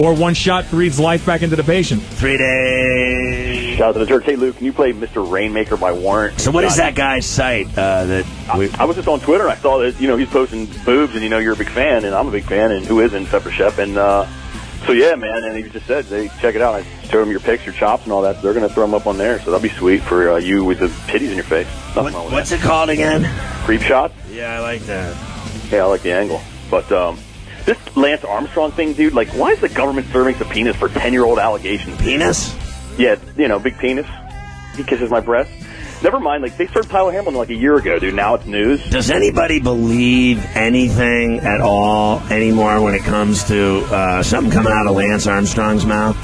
Or one shot breathes life back into the patient. 3 days. Shout out to the church. Hey, Luke, can you play Mr. Rainmaker by Warrant? So what is that guy's site? I was just on Twitter, and I saw that, he's posting boobs, and, you're a big fan, and I'm a big fan, and who isn't, except for Shep. And so, yeah, man, and he just said, check it out. I showed him your pics, your chops, and all that. So they're going to throw them up on there, so that'll be sweet for you with the titties in your face. What's it called again? Creep shot? Yeah, I like that. Yeah, I like the angle. But this Lance Armstrong thing, dude, why is the government serving subpoenas for 10-year-old allegations? Penis? Yeah, big penis. He kisses my breast. Never mind, they served Tyler Hamilton a year ago, dude. Now it's news. Does anybody believe anything at all anymore when it comes to something coming out of Lance Armstrong's mouth?